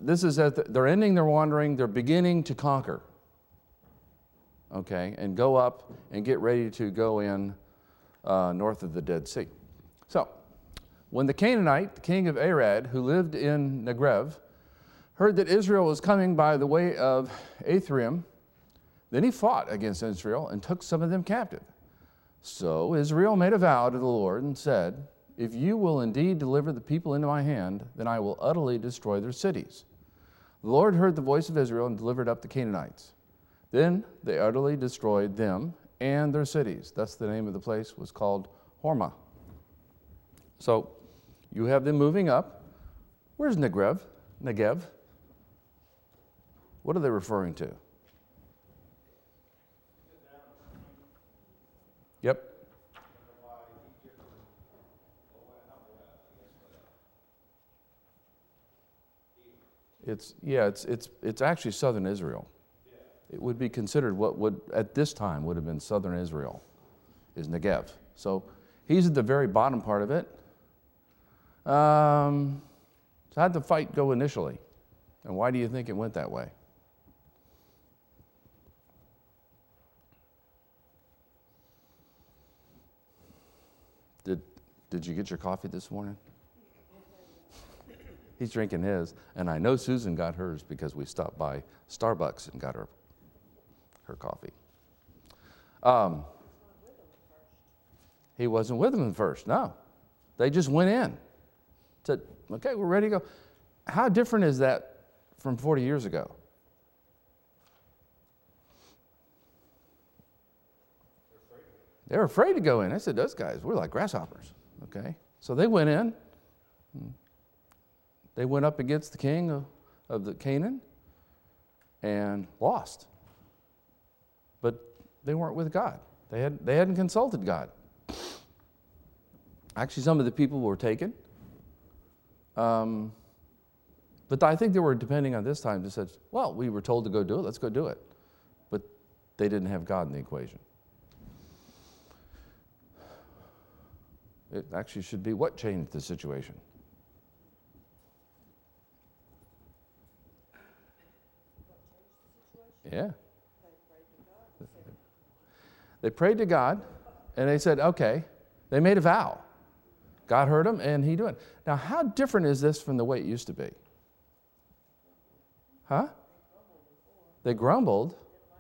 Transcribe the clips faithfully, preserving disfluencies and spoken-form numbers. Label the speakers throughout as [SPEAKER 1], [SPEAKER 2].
[SPEAKER 1] this is at the, they're ending their wandering. They're beginning to conquer. Okay, and go up and get ready to go in uh, north of the Dead Sea. So, when the Canaanite, the king of Arad, who lived in Negev, heard that Israel was coming by the way of Ephraim, then he fought against Israel and took some of them captive. So Israel made a vow to the Lord and said, if you will indeed deliver the people into my hand, then I will utterly destroy their cities. The Lord heard the voice of Israel and delivered up the Canaanites. Then they utterly destroyed them and their cities. Thus the name of the place was called Hormah. So you have them moving up. Where's Negev? Negev? What are they referring to? Yep. It's, yeah, it's, it's, it's actually southern Israel. It would be considered what would, at this time, would have been southern Israel, is Negev. So he's at the very bottom part of it. Um, so how'd the fight go initially? And why do you think it went that way? Did, did you get your coffee this morning? He's drinking his, and I know Susan got hers because we stopped by Starbucks and got her her coffee. Um, he wasn't with them at first, no. They just went in. Said, okay, we're ready to go. How different is that from forty years ago? They were afraid to go in. I said, those guys, we're like grasshoppers, okay? So they went in. They went up against the king of, of the Canaan and lost. But they weren't with God. They, had, they hadn't consulted God. Actually, some of the people were taken. Um, but I think they were depending on this time. They said, well, we were told to go do it. Let's go do it. But they didn't have God in the equation. It actually should be what changed the situation? Yeah. They prayed to God, and they said, okay, they made a vow. God heard them, and he did it. Now, how different is this from the way it used to be? Huh? They grumbled.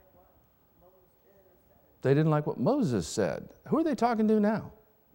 [SPEAKER 1] They didn't like what Moses said. Who are they talking to now?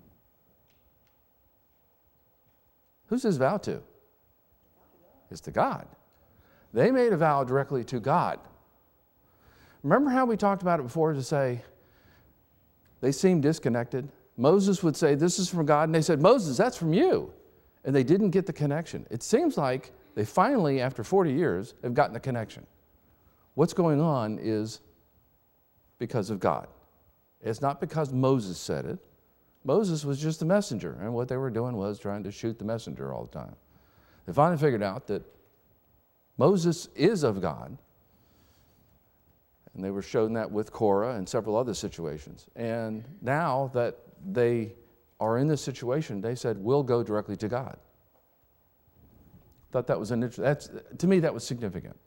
[SPEAKER 1] Who's his vow to? It's to God. They made a vow directly to God. Remember how we talked about it before to say they seemed disconnected? Moses would say, this is from God, and they said, Moses, that's from you. And they didn't get the connection. It seems like they finally, after forty years, have gotten the connection. What's going on is because of God. It's not because Moses said it. Moses was just a messenger, and what they were doing was trying to shoot the messenger all the time. They finally figured out that Moses is of God, and they were shown that with Korah and several other situations. And now that they are in this situation, they said, we'll go directly to God. Thought that was an interesting, that's, to me, that was significant.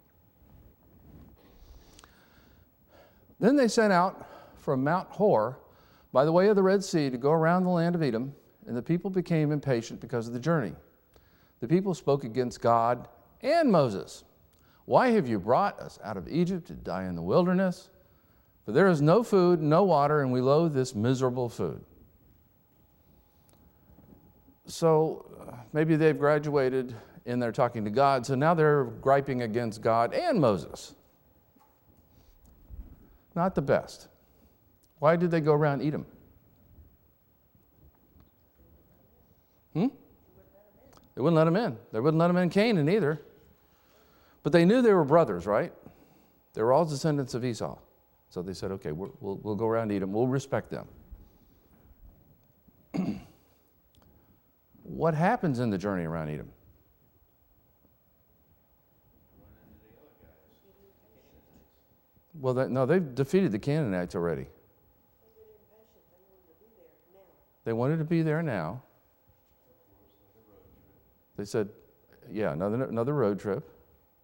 [SPEAKER 1] Then they sent out from Mount Hor by the way of the Red Sea to go around the land of Edom, and the people became impatient because of the journey. The people spoke against God and Moses. Why have you brought us out of Egypt to die in the wilderness? For there is no food, no water, and we loathe this miserable food. So uh, maybe they've graduated in their talking to God, so now they're griping against God and Moses. Not the best. Why did they go around Edom? Hmm? They wouldn't let them in. They wouldn't let them in Canaan either. But they knew they were brothers, right? They were all descendants of Esau. So they said, okay, we'll, we'll, we'll go around Edom. We'll respect them. What happens in the journey around Edom? Well, that, no, they've defeated the Canaanites already. They wanted to be there now. They said, yeah, another, another road trip.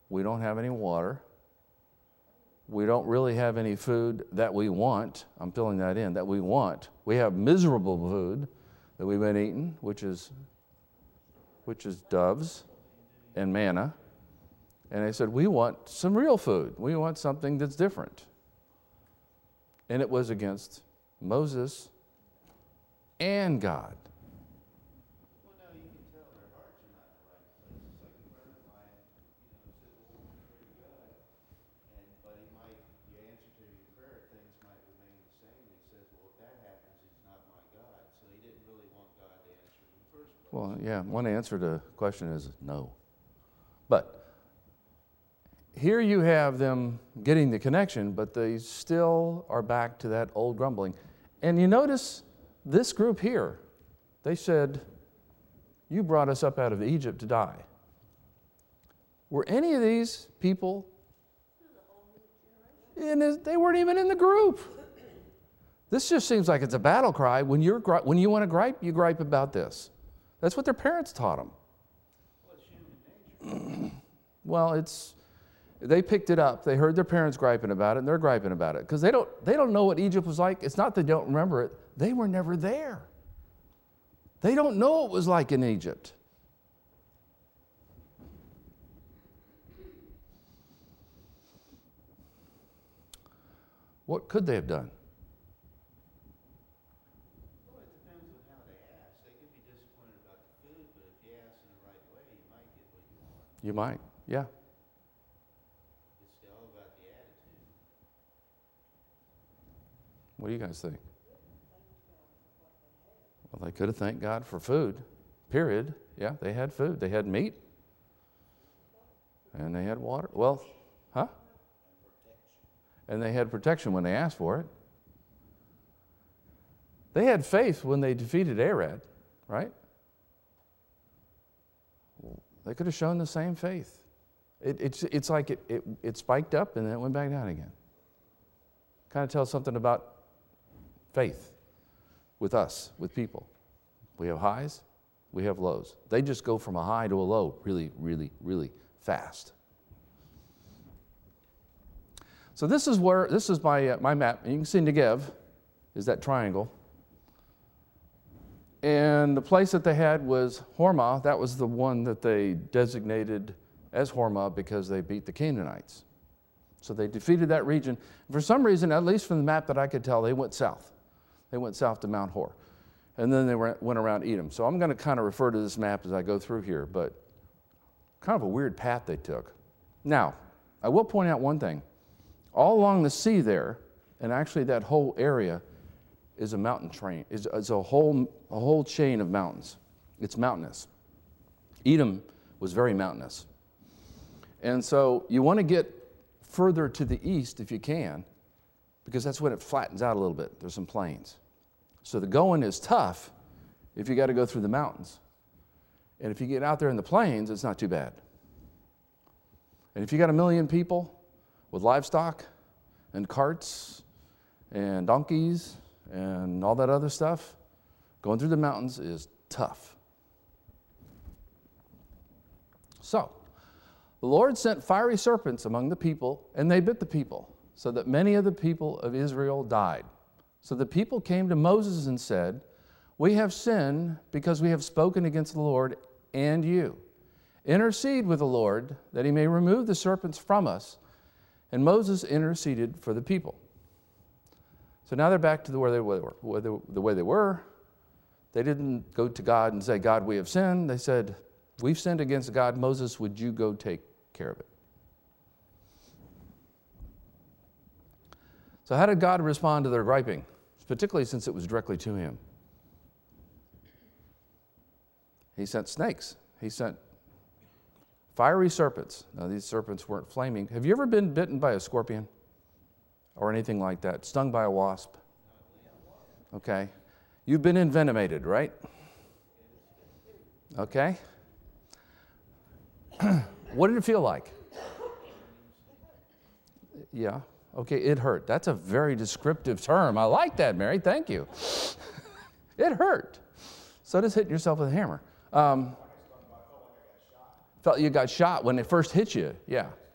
[SPEAKER 1] We don't have any water. We don't really have any food that we want. I'm filling that in, that we want. We have miserable food that we've been eating, which is, which is doves and manna. And they said, we want some real food. We want something that's different. And it was against Moses and God.
[SPEAKER 2] Well, now you can tell their hearts are not in the right place. It's like a friend of mine, you know, said, well, we're pretty good. And, but he might, the answer to your prayer, things might remain the same. And he says, well, if that happens, he's not my God. So he didn't really want God to answer in the first place.
[SPEAKER 1] Well, yeah, one answer to the question is no. But here you have them getting the connection, but they still are back to that old grumbling. And you notice this group here, they said, you brought us up out of Egypt to die. Were any of these people, in this, they weren't even in the group. This just seems like it's a battle cry. When, you're, when you want to gripe, you gripe about this. That's what their parents taught them.
[SPEAKER 2] Well, it's human nature.
[SPEAKER 1] Well, it's, they picked it up. They heard their parents griping about it, and they're griping about it. Because they don't, they don't know what Egypt was like. It's not they don't remember it. They were never there. They don't know what it was like in Egypt. What could they have done?
[SPEAKER 2] Well, it depends on how they ask. They could be disappointed about the food, but if you ask in the right way, you might get what you want.
[SPEAKER 1] You might, yeah.
[SPEAKER 2] It's all about the attitude.
[SPEAKER 1] What do you guys think? Well, they could have thanked God for food, period. Yeah, they had food. They had meat. And they had water. Well, huh? And they had protection when they asked for it. They had faith when they defeated Arad, right? They could have shown the same faith. It, it's, it's like it, it, it spiked up and then it went back down again. Kind of tells something about faith with us, with people. We have highs, we have lows. They just go from a high to a low really, really, really fast. So this is where, this is my, uh, my map. You can see Negev is that triangle. And the place that they had was Hormah. That was the one that they designated as Hormah because they beat the Canaanites. So they defeated that region. For some reason, at least from the map that I could tell, they went south. They went south to Mount Hor. And then they went around Edom. So I'm going to kind of refer to this map as I go through here, but kind of a weird path they took. Now, I will point out one thing. All along the sea there, and actually that whole area, is a mountain train, is, is a whole a whole chain of mountains. It's mountainous. Edom was very mountainous. And so you want to get further to the east if you can, because that's when it flattens out a little bit. There's some plains. So the going is tough if you got to go through the mountains. And if you get out there in the plains, it's not too bad. And if you got a million people with livestock and carts and donkeys and all that other stuff, going through the mountains is tough. So, the Lord sent fiery serpents among the people, and they bit the people, so that many of the people of Israel died. So the people came to Moses and said, we have sinned because we have spoken against the Lord and you. Intercede with the Lord that he may remove the serpents from us. And Moses interceded for the people. So now they're back to the where they were, where they, the way they were. They didn't go to God and say, God, we have sinned. They said, we've sinned against God. Moses, would you go take care of it? So how did God respond to their griping, particularly since it was directly to him? He sent snakes. He sent fiery serpents. Now, these serpents weren't flaming. Have you ever been bitten by a scorpion or anything like that? Stung by a wasp? Okay. You've been envenomated, right? Okay. What did it feel like? Yeah. Okay, it hurt. That's a very descriptive term. I like that, Mary. Thank you. It hurt. So does hitting yourself with a hammer. Um, felt you got shot when it first hit you. Yeah.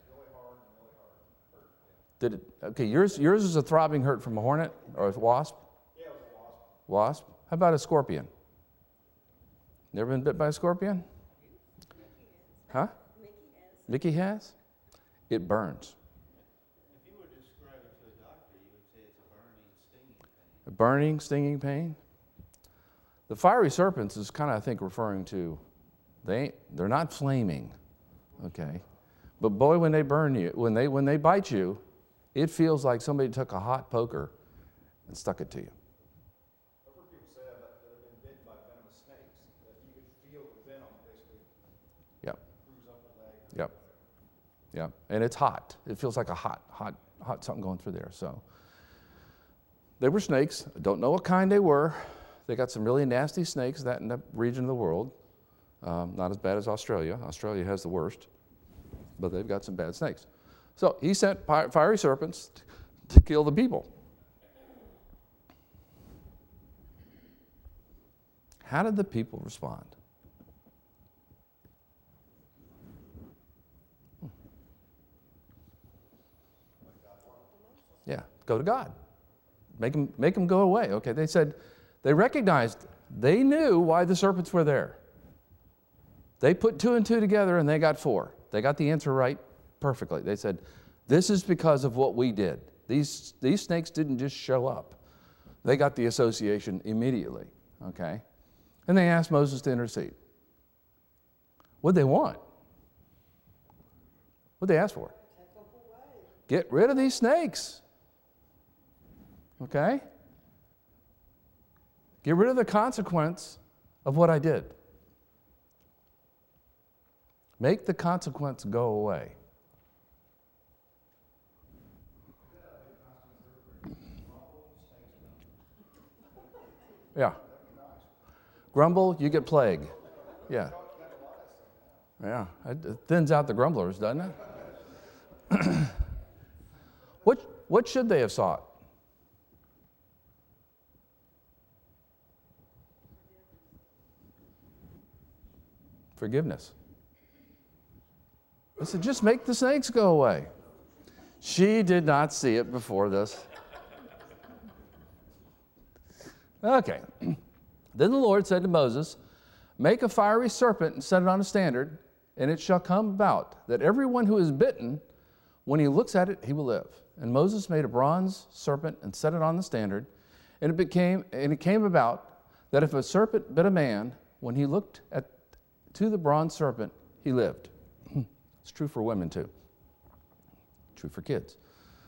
[SPEAKER 1] Did it? Okay, yours yours is a throbbing hurt from a hornet or a wasp?
[SPEAKER 2] Yeah, it was a wasp.
[SPEAKER 1] Wasp? How about a scorpion? Never been bit by a scorpion? Huh? Mickey has? It burns.
[SPEAKER 2] If you were to describe it to a doctor, you would say it's a burning, stinging pain.
[SPEAKER 1] A burning, stinging pain? The fiery serpents is kind of, I think, referring to, they ain't, they're not flaming, okay? But boy, when they burn you, when they, when they bite you, it feels like somebody took a hot poker and stuck it to you.
[SPEAKER 3] I've heard people say that that have been bitten by venomous snakes, that you could feel the venom basically
[SPEAKER 1] Yep,
[SPEAKER 3] bruise up the leg.
[SPEAKER 1] yep, yep. And it's hot. It feels like a hot, hot, hot something going through there. So they were snakes. I don't know what kind they were. They got some really nasty snakes that in that region of the world. Um, not as bad as Australia. Australia has the worst, but they've got some bad snakes. So he sent fiery serpents to kill the people. How did the people respond? Yeah, go to God. Make them, make them go away. Okay, they said, they recognized, they knew why the serpents were there. They put two and two together and they got four. They got the answer right perfectly. They said, this is because of what we did. These, these snakes didn't just show up. They got the association immediately, okay? And they asked Moses to intercede. What'd they want? What'd they ask for? Get rid of these snakes. Okay? Get rid of the consequence of what I did. Make the consequence go away. Yeah. Grumble, you get plague. Yeah. Yeah. It thins out the grumblers, doesn't it? what, what should they have sought? Forgiveness. I said, just make the snakes go away. She did not see it before this. Okay. Then the Lord said to Moses, make a fiery serpent and set it on a standard, and it shall come about that everyone who is bitten, when he looks at it, he will live. And Moses made a bronze serpent and set it on the standard, and it became, and it came about that if a serpent bit a man, when he looked at to the bronze serpent, he lived. It's true for women too. True for kids.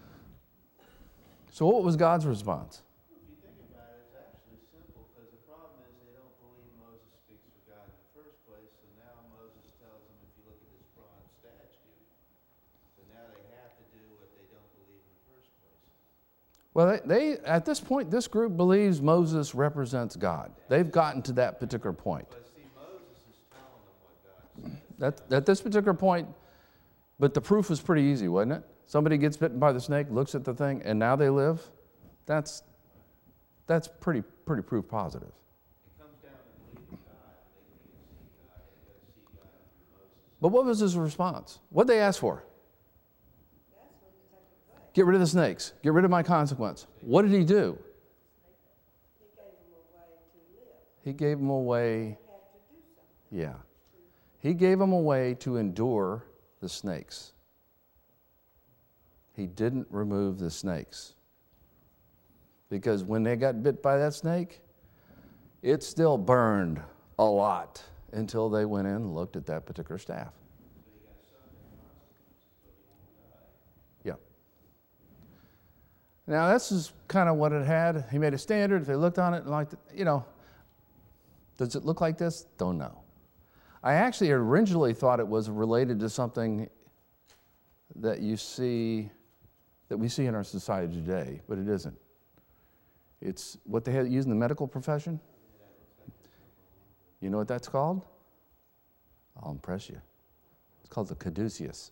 [SPEAKER 1] So what was God's response?
[SPEAKER 2] If you think about it, it's actually simple, because the problem is they don't believe Moses speaks for God in the first place, so now Moses tells them, if you look at this bronze statue, so now they have to do what they don't believe in the first place.
[SPEAKER 1] Well, they, they at this point, this group believes Moses represents God. They've gotten to that particular point.
[SPEAKER 2] But see, Moses is telling them what God said.
[SPEAKER 1] That, at this particular point, but the proof was pretty easy, wasn't it? Somebody gets bitten by the snake, looks at the thing, and now they live. That's, that's pretty, pretty proof positive.
[SPEAKER 2] It comes down to believing God, and they can't see God. They got to see God through Moses.
[SPEAKER 1] But what was his response? What'd they ask for? Get rid of the snakes. Get rid of my consequence. What did he do? He gave them a way. Yeah. He gave them a way to endure the snakes. He didn't remove the snakes. Because when they got bit by that snake, it still burned a lot until they went in and looked at that particular staff. Yeah. Now, this is kind of what it had. He made a standard. If they looked on it and liked it, you know, does it look like this? Don't know. I actually originally thought it was related to something that you see, that we see in our society today, but it isn't. It's what they use in the medical profession. You know what that's called? I'll impress you. It's called the caduceus.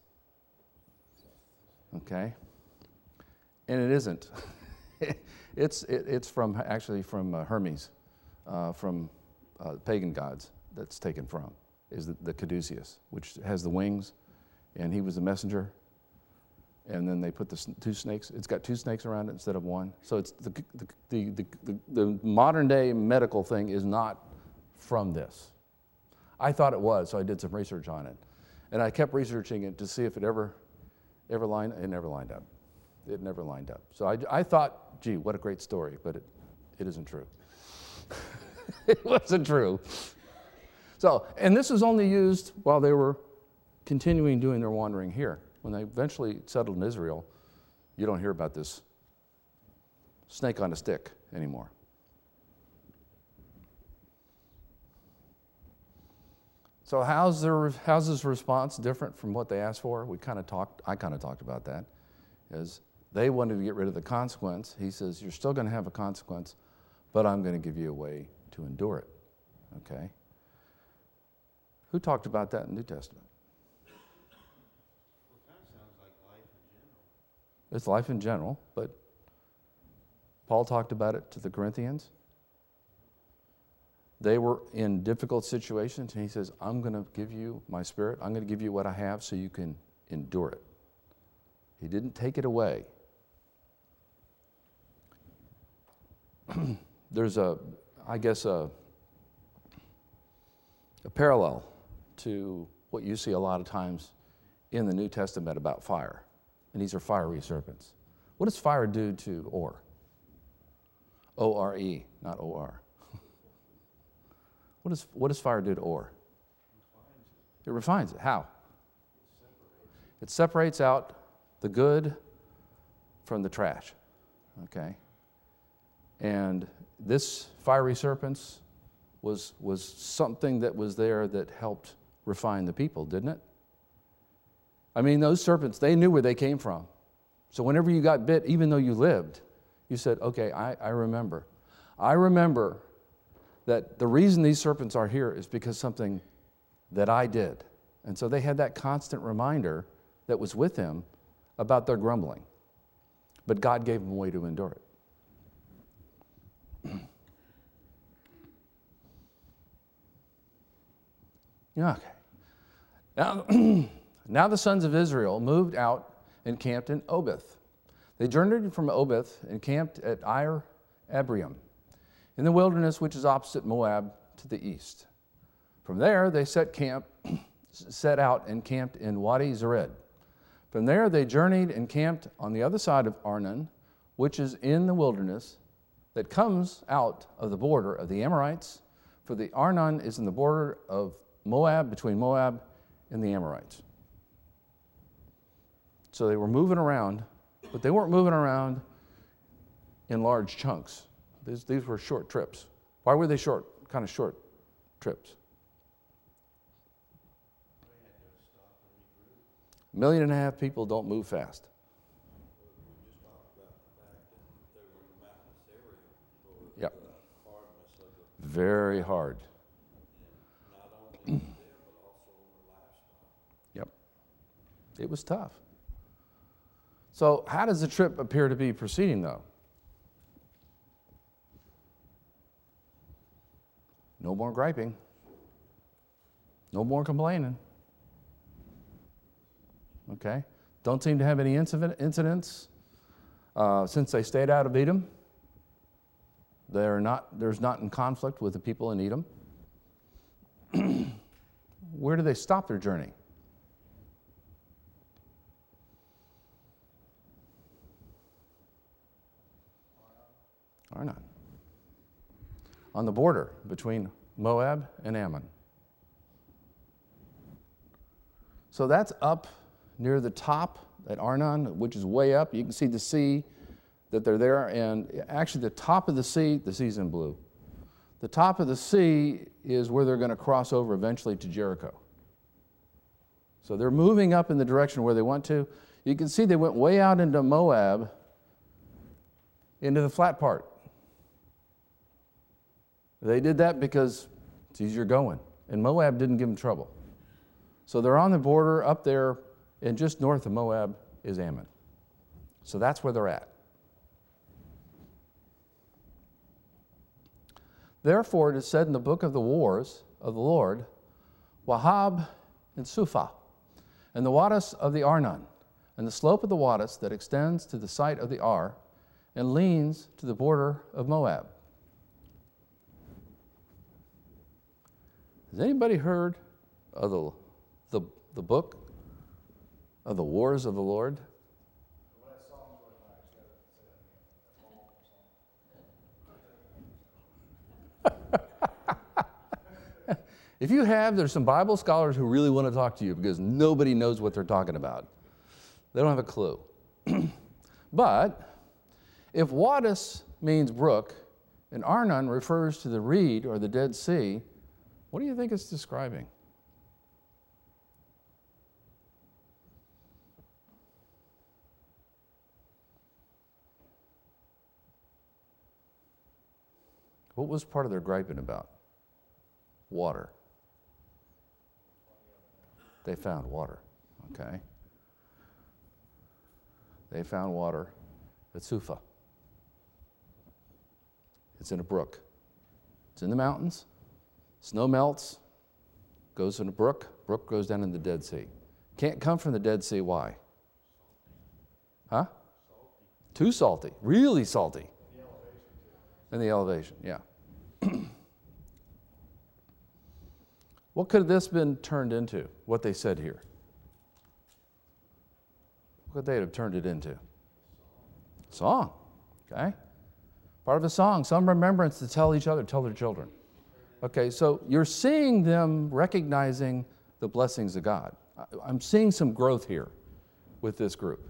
[SPEAKER 1] Okay? And it isn't. it's, it, it's from, actually from uh, Hermes, uh, from uh, pagan gods that's taken from, is the, the caduceus, which has the wings, and he was the messenger. and then they put the s- two snakes. It's got two snakes around it instead of one. So it's the the the the, the, the modern day medical thing is not from this. I thought it was, so I did some research on it, and I kept researching it to see if it ever ever lined. It never lined up. It never lined up. So I, I thought, gee, what a great story, but it it isn't true. It wasn't true. So, and this was only used while they were continuing doing their wandering here. When they eventually settled in Israel, you don't hear about this snake on a stick anymore. So how's their how's this response different from what they asked for? We kind of talked, I kind of talked about that. Is they wanted to get rid of the consequence. He says, you're still going to have a consequence, but I'm going to give you a way to endure it. Okay? Who talked about that in the New Testament?
[SPEAKER 2] Well, it kind of sounds like life in general.
[SPEAKER 1] It's life in general, but Paul talked about it to the Corinthians. They were in difficult situations, and he says, I'm going to give you my spirit. I'm going to give you what I have so you can endure it. He didn't take it away. There's a, I guess, a, a parallel to what you see a lot of times in the New Testament about fire. And these are fiery serpents. What does fire do to ore? O R E, not O R. What does, what does fire do to ore? It refines it. How? It separates out the good from the trash. Okay? And this fiery serpents was, was something that was there that helped refine the people, didn't it? I mean, those serpents, they knew where they came from. So whenever you got bit, even though you lived, you said, okay, I, I remember. I remember that the reason these serpents are here is because something that I did. And so they had that constant reminder that was with them about their grumbling. But God gave them a way to endure it. Yeah, okay. Now, now the sons of Israel moved out and camped in Obith. They journeyed from Obith and camped at Ir Abrium, in the wilderness which is opposite Moab to the east. From there they set camp, set out and camped in Wadi Zered. From there they journeyed and camped on the other side of Arnon, which is in the wilderness that comes out of the border of the Amorites, for the Arnon is in the border of Moab, between Moab and the Amorites. So they were moving around, but they weren't moving around in large chunks. These, these were short trips. Why were they short, kind of short trips? A million and a half people don't move fast. Yep. Very hard. Yep. It was tough. So how does the trip appear to be proceeding, though? No more griping. No more complaining. Okay? Don't seem to have any incident, incidents uh, since they stayed out of Edom. They're not, there's not in conflict with the people in Edom. Where do they stop their journey? Arnon. On the border between Moab and Ammon. So that's up near the top at Arnon, which is way up. You can see the sea that they're there, and actually the top of the sea, the sea's in blue. The top of the sea is where they're going to cross over eventually to Jericho. So they're moving up in the direction where they want to. You can see they went way out into Moab, into the flat part. They did that because it's easier going, and Moab didn't give them trouble. So they're on the border up there, and just north of Moab is Ammon. So that's where they're at. Therefore, it is said in the book of the wars of the Lord, Wahab and Suphah, and the waters of the Arnon, and the slope of the Wattis that extends to the site of the Ar and leans to the border of Moab. Has anybody heard of the, the, the book of the Wars of the Lord? If you have, there's some Bible scholars who really want to talk to you because nobody knows what they're talking about. They don't have a clue. But if Wattis means brook and Arnon refers to the reed or the Dead Sea, what do you think it's describing? What was part of their griping about? Water. They found water, okay? They found water at Sufa. It's in a brook. It's in the mountains. Snow melts, goes in a brook. Brook goes down in the Dead Sea. Can't come from the Dead Sea. Why? Huh? Salty. Too salty. Really salty. And the elevation, yeah. What could this been turned into, what they said here? What could they have turned it into? Song, okay? Part of a song, some remembrance to tell each other, tell their children. Okay, so you're seeing them recognizing the blessings of God. I'm seeing some growth here with this group.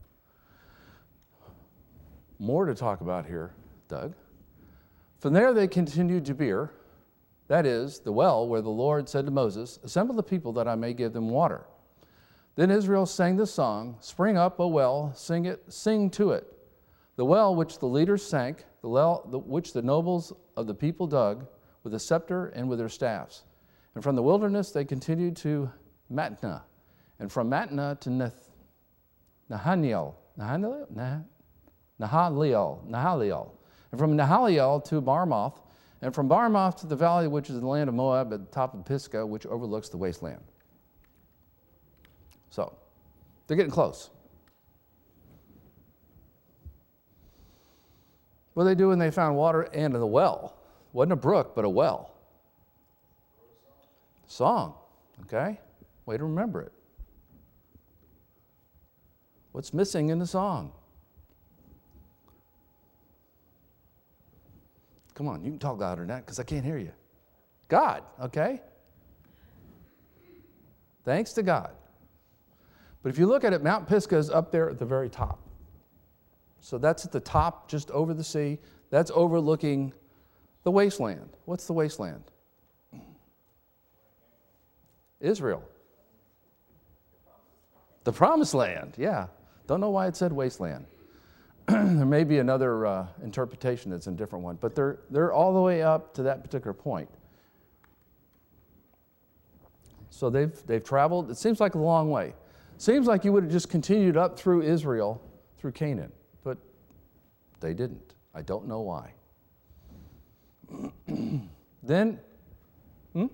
[SPEAKER 1] More to talk about here, Doug. From there they continued to Beer, that is, the well where the Lord said to Moses, assemble the people that I may give them water. Then Israel sang this song, spring up, O well, sing it, sing to it. The well which the leaders sank, the well the, which the nobles of the people dug, with a scepter and with their staffs. And from the wilderness they continued to Matna, and from Matna to Nath, Nahaniel, Nahaniel, Nah, Nahaliel, Nahaliel, and from Nahaliel to Barmoth, and from Barmoth to the valley which is the land of Moab at the top of Pisgah, which overlooks the wasteland. So, they're getting close. What did they do when they found water and the well? Wasn't a brook, but a well. Song, okay? Way to remember it. What's missing in the song? Come on, you can talk louder than that because I can't hear you. God, okay? Thanks to God. But if you look at it, Mount Pisgah is up there at the very top. So that's at the top, just over the sea. That's overlooking the wasteland. What's the wasteland? Israel. The promised land, yeah. Don't know why it said wasteland. There may be another uh, interpretation that's a different one, but they're, they're all the way up to that particular point. So they've, they've traveled, it seems like a long way. Seems like you would have just continued up through Israel, through Canaan, but they didn't. I don't know why. Then, hmm?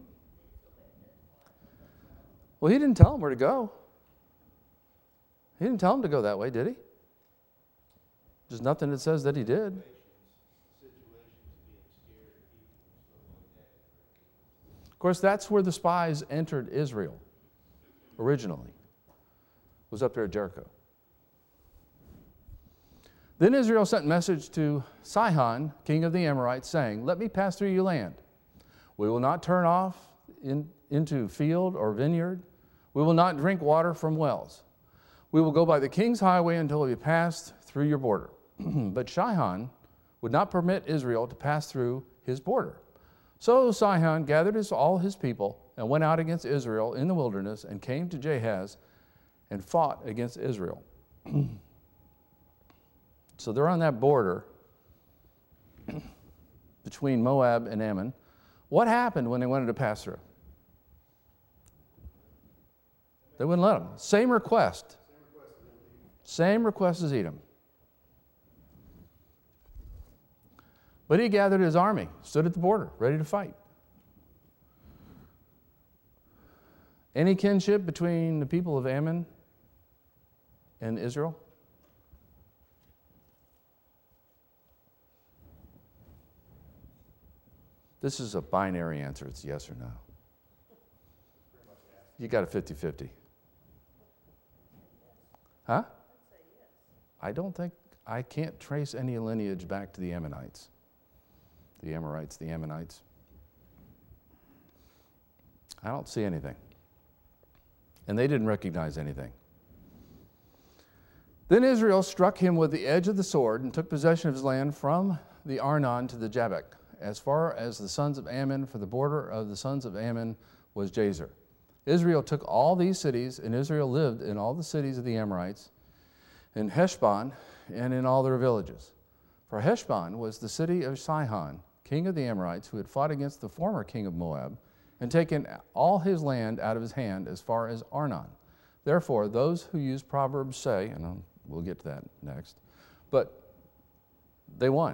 [SPEAKER 1] Well, he didn't tell them where to go. He didn't tell them to go that way, did he? There's nothing that says that he did. Of course, that's where the spies entered Israel originally, was up there at Jericho. Then Israel sent a message to Sihon, king of the Amorites, saying, let me pass through your land. We will not turn off in, into field or vineyard. We will not drink water from wells. We will go by the king's highway until we pass through your border. But Sihon would not permit Israel to pass through his border. So Sihon gathered his, all his people and went out against Israel in the wilderness and came to Jahaz and fought against Israel. So they're on that border between Moab and Ammon. What happened when they wanted to pass through? They wouldn't let them. Same request. Same request as Edom. But he gathered his army, stood at the border, ready to fight. Any kinship between the people of Ammon in Israel? This is a binary answer. It's yes or no. You got a fifty-fifty. Huh? I don't think, I can't trace any lineage back to the Ammonites. The Amorites, the Ammonites. I don't see anything. And they didn't recognize anything. Then Israel struck him with the edge of the sword and took possession of his land from the Arnon to the Jabbok, as far as the sons of Ammon, for the border of the sons of Ammon was Jazer. Israel took all these cities, and Israel lived in all the cities of the Amorites, in Heshbon, and in all their villages. For Heshbon was the city of Sihon, king of the Amorites, who had fought against the former king of Moab, and taken all his land out of his hand as far as Arnon. Therefore, those who use Proverbs say, and we'll get to that next, but they won.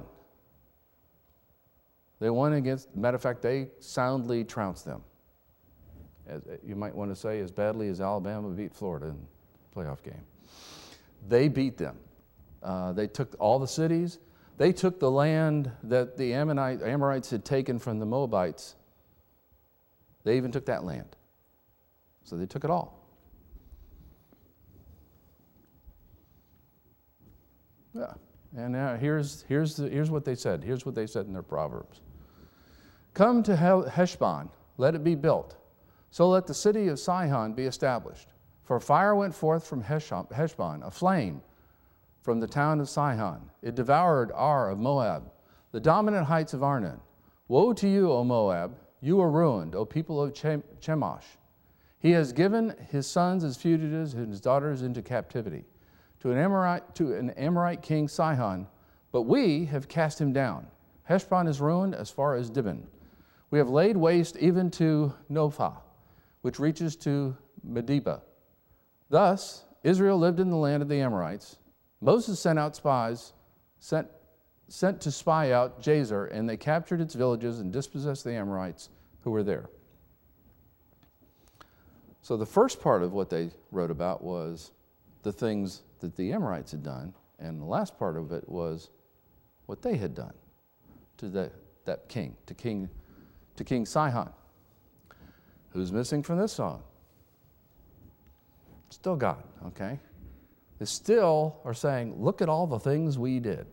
[SPEAKER 1] They won against, matter of fact, they soundly trounced them. As you might want to say, as badly as Alabama beat Florida in the playoff game. They beat them. Uh, they took all the cities. They took the land that the Ammonite, Amorites had taken from the Moabites. They even took that land. So they took it all. Yeah. And now here's, here's, the, here's what they said. Here's what they said in their Proverbs. Come to Heshbon, let it be built. So let the city of Sihon be established. For fire went forth from Heshbon, a flame from the town of Sihon. It devoured Ar of Moab, the dominant heights of Arnon. Woe to you, O Moab! You are ruined, O people of Chemosh. He has given his sons as fugitives and his daughters into captivity to an Amorite, to an Amorite king Sihon, but we have cast him down. Heshbon is ruined as far as Dibon. We have laid waste even to Nophah, which reaches to Medeba. Thus, Israel lived in the land of the Amorites. Moses sent out spies, sent, sent to spy out Jazer, and they captured its villages and dispossessed the Amorites who were there. So the first part of what they wrote about was the things that the Amorites had done, and the last part of it was what they had done to the, that king, to King, to King Sihon. Who's missing from this song? Still God, okay? They still are saying, look at all the things we did.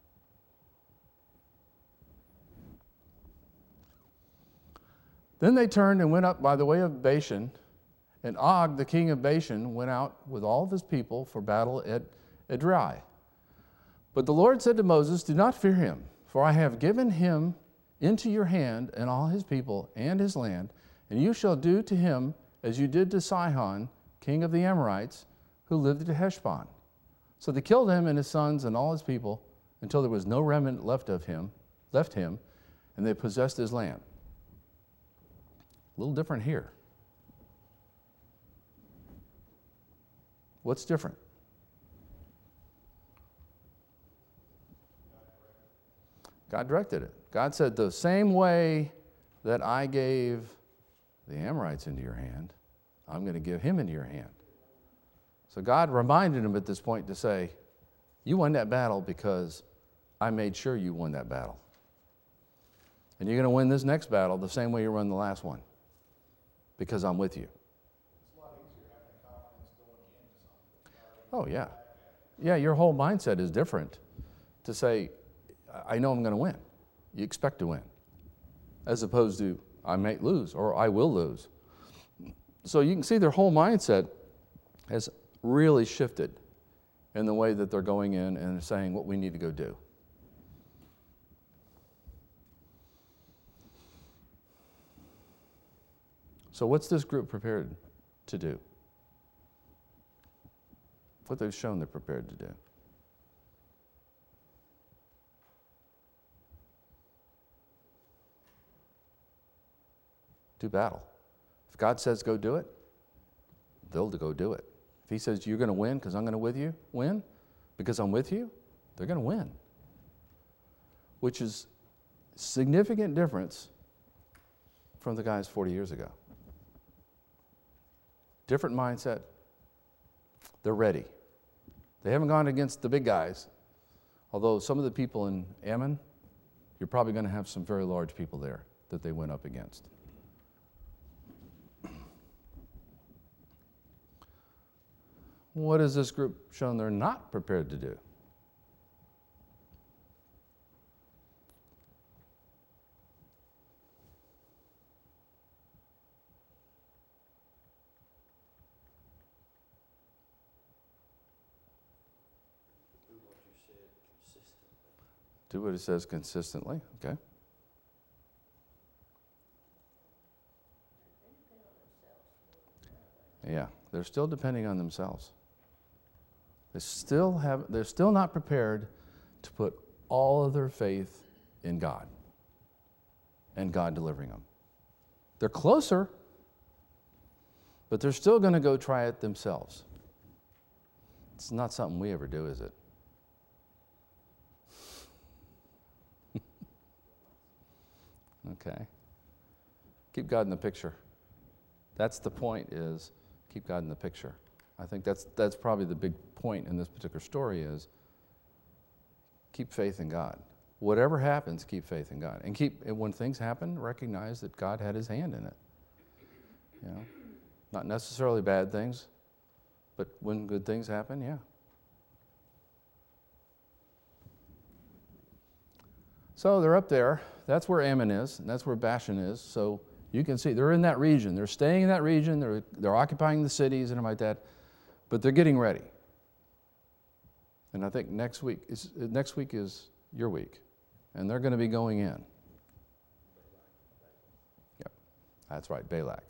[SPEAKER 1] Then they turned and went up by the way of Bashan, and Og, the king of Bashan, went out with all of his people for battle at Edrei. But the Lord said to Moses, do not fear him, for I have given him into your hand and all his people and his land, and you shall do to him as you did to Sihon, king of the Amorites, who lived at Heshbon. So they killed him and his sons and all his people until there was no remnant left of him, left him, and they possessed his land. A little different here. What's different? God directed it. God said, the same way that I gave the Amorites into your hand, I'm going to give him into your hand. So God reminded him at this point to say, you won that battle because I made sure you won that battle. And you're going to win this next battle the same way you won the last one, because I'm with you.
[SPEAKER 3] It's a lot easier having confidence going into something.
[SPEAKER 1] Oh, yeah. Yeah, your whole mindset is different to say, I know I'm going to win. You expect to win. As opposed to, I might lose or I will lose. So you can see their whole mindset has really shifted in the way that they're going in and saying what we need to go do. So what's this group prepared to do? What they've shown they're prepared to do. Do battle. If God says go do it, they'll go do it. If he says you're going to win because I'm going to with you, win because I'm with you, they're going to win. Which is a significant difference from the guys forty years ago. Different mindset. They're ready. They haven't gone against the big guys. Although some of the people in Ammon, you're probably going to have some very large people there that they went up against. What has this group shown they're not prepared to do?
[SPEAKER 2] Do what you said consistently.
[SPEAKER 1] Do what it says consistently, okay? Yeah, they're still depending on themselves. They still have, they're still not prepared to put all of their faith in God and God delivering them. They're closer, but they're still going to go try it themselves. It's not something we ever do, is it? Okay. Keep God in the picture. That's the point, is keep God in the picture. I think that's that's probably the big point in this particular story, is keep faith in God. Whatever happens, keep faith in God. And keep, and when things happen, recognize that God had his hand in it. You know, not necessarily bad things, but when good things happen, yeah. So they're up there. That's where Ammon is, and that's where Bashan is. So you can see they're in that region. They're staying in that region. They're, they're occupying the cities and everything like that. But they're getting ready. And I think next week is, next week is your week. And they're going to be going in. Yep, that's right, Balak.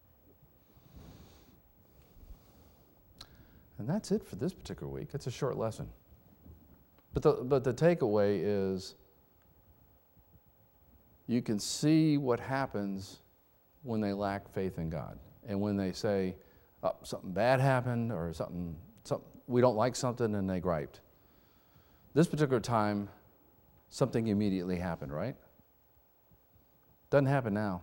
[SPEAKER 1] And that's it for this particular week. It's a short lesson. But the, but the takeaway is you can see what happens when they lack faith in God. And when they say, oh, something bad happened, or something, something, we don't like something, and they griped. This particular time, something immediately happened, right? Doesn't happen now.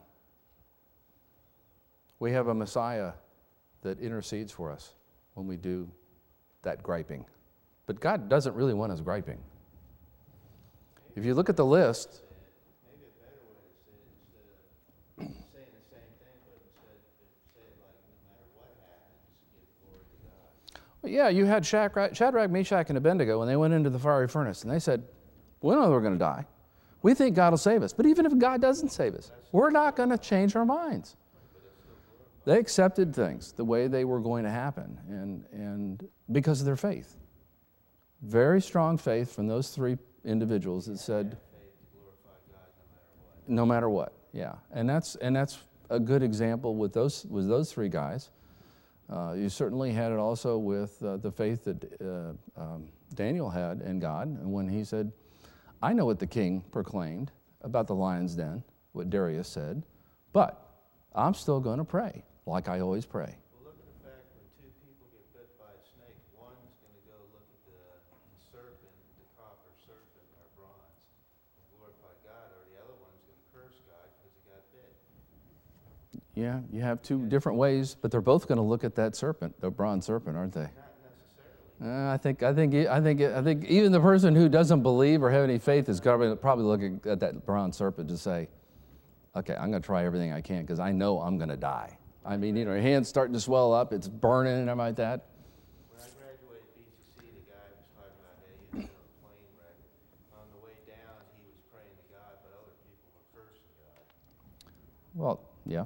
[SPEAKER 1] We have a Messiah that intercedes for us when we do that griping. But God doesn't really want us griping. If you look at the list,
[SPEAKER 2] Maybe a better way to say it, instead of saying the same thing, but instead say it like, no matter what happens, give glory to God.
[SPEAKER 1] well, yeah, you had Shadrach, Shadrach, Meshach, and Abednego when they went into the fiery furnace, and they said, we know we're going to die. We think God will save us. But even if God doesn't save us, we're not going to change our minds. They accepted things the way they were going to happen, and, and because of their faith. Very strong faith from those three individuals that said,
[SPEAKER 2] Faith to glorify God no matter what.
[SPEAKER 1] no matter what, yeah. And that's, and that's a good example with those, with those three guys. Uh, you certainly had it also with uh, the faith that uh, um, Daniel had in God, and when he said, I know what the king proclaimed about the lion's den, what Darius said, but I'm still going to pray, like I always pray.
[SPEAKER 2] Well, look at the fact when two people get bit by a snake, one's going to go look at the serpent, the copper serpent or bronze, and glorify God, or the other one's going to curse God because he got bit.
[SPEAKER 1] Yeah, you have two different ways, but they're both going to look at that serpent, the bronze serpent, aren't they?
[SPEAKER 2] Not necessarily.
[SPEAKER 1] Uh, I think, I think, I think, I think even the person who doesn't believe or have any faith is going to probably look at that bronze serpent to say, okay, I'm going to try everything I can because I know I'm going to die. I mean, you know, your hand's starting to swell up, it's burning and everything like that.
[SPEAKER 2] When I graduated B C C, the guy was talking about, hey, he was in a plane wreck. On the way down, he was praying to God, but other people were cursing God.
[SPEAKER 1] Well, yeah.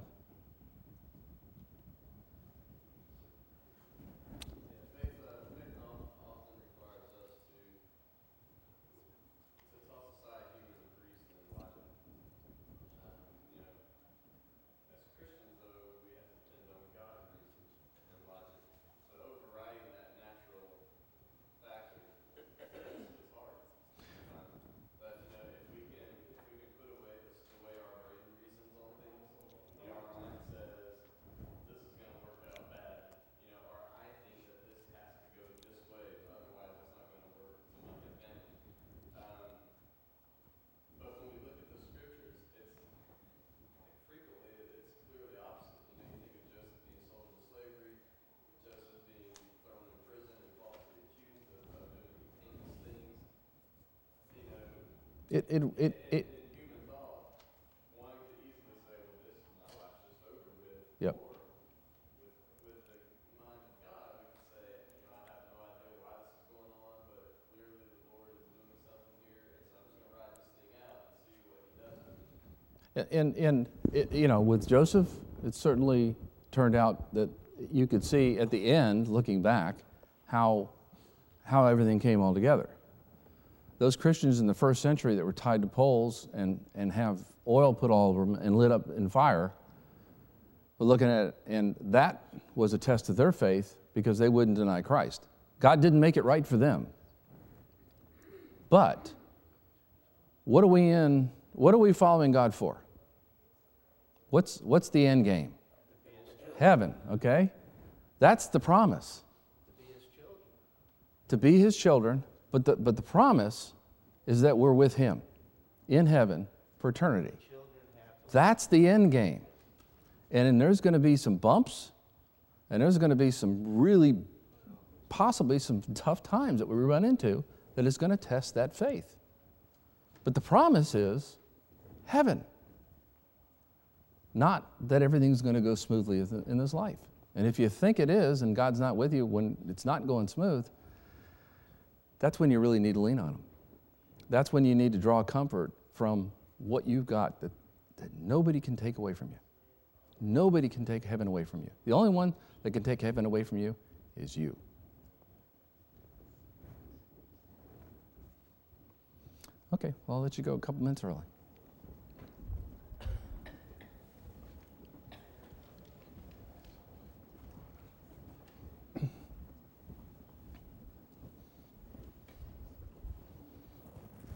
[SPEAKER 4] Faith, uh, faith often requires us to, to toss aside human reason and logic. Um, you know, as Christians, though, we have to depend on God's reasons and logic. So overriding that natural factor is, is hard. Um, but you know, if we can, if we can put away this, away our brain reasons on things, you know, our
[SPEAKER 1] It, it, it, it,
[SPEAKER 4] In human thought, one could easily say, well, this, my life's just over with.
[SPEAKER 1] Yep.
[SPEAKER 4] Or with, with the mind of God, we can say, you know, I have no idea why this is going on, but clearly the Lord is doing something here, and so I'm just going to ride this thing out and see what he does.
[SPEAKER 1] and, and it, you know, with Joseph, it certainly turned out that you could see at the end, looking back, how, how everything came all together. Those Christians in the first century that were tied to poles and, and have oil put all over them and lit up in fire, were looking at it, and that was a test of their faith because they wouldn't deny Christ. God didn't make it right for them. But what are we in, what are we following God for? What's, what's the end game? Heaven, okay? That's the promise. To be his children, but the, but the promise is that we're with him in heaven for eternity. That's the end game. And then there's going to be some bumps, and there's going to be some really, possibly some tough times that we run into that is going to test that faith. But the promise is heaven. Not that everything's going to go smoothly in this life. And if you think it is and God's not with you when it's not going smooth, that's when you really need to lean on him. That's when you need to draw comfort from what you've got that, that nobody can take away from you. Nobody can take heaven away from you. The only one that can take heaven away from you is you. Okay, well, I'll let you go a couple minutes early.